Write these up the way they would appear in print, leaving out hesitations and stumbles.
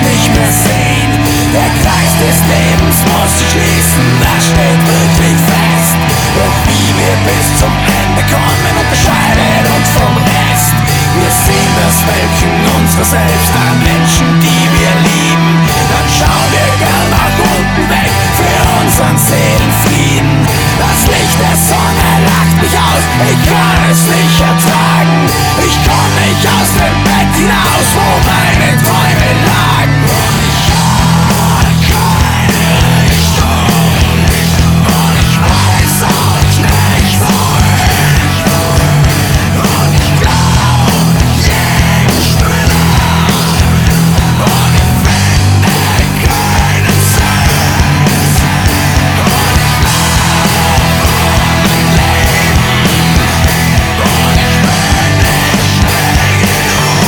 nicht mehr sehen. Der Kreis des Lebens muss sich schließen, das steht wirklich fest. Doch wie wir bis zum Ende kommen, unterscheidet uns vom Rest. Wir sehen das Welken unserer selbst an Menschen, die wir lieben. Dann schauen wir gern nach unten weg für unseren Seelenfrieden. Das Licht der Sonne lacht mich aus, ich kann es nicht ertragen. Ich komm nicht aus dem Bett hinaus, wo meine Träume lagen. Und ich habe keine Richtung, und ich weiß auch nicht wohin. Und ich glaub, jeden Spinner, und ich finde keinen Sinn. Und ich lauf um mein Leben, und ich bin nicht schnell genug.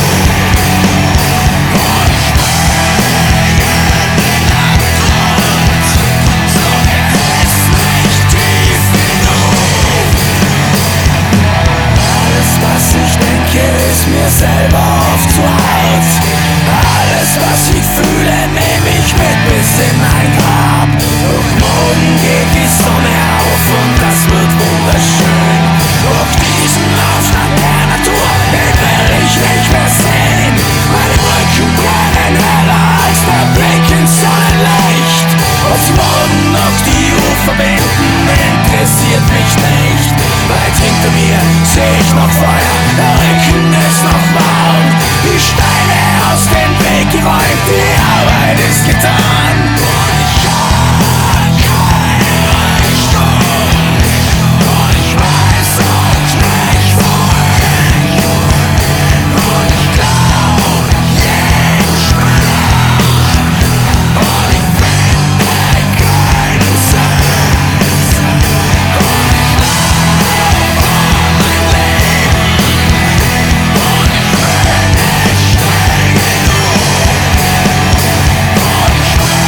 Und ich springe in den Abgrund, doch er ist nicht tief genug. Alles, was ich denke, ist mir selber oft zu hart. Alles, was ich fühle, nehme ich mit bis in mein Grab. Doch morgen geht die Sonne auf und das wird wunderschön. Doch diesen Aufstand der Natur, den will ich nicht mehr sehen. Meine Wolken brennen heller als der Blick ins Sonnenlicht. Ob sie morgen noch die Ufer binden, interessiert mich nicht. Weit hinter mir seh ich noch Feuer, der Rücken ist noch warm. Die Steine aus dem Weg geräumt, die Arbeit ist getan. Und ich hab keine Richtung, und ich weiß auch nicht wohin. Und ich glaub jeden Spinner, und ich finde keinen Sinn. Und ich lauf um mein Leben, und ich bin nicht schnell genug. Und ich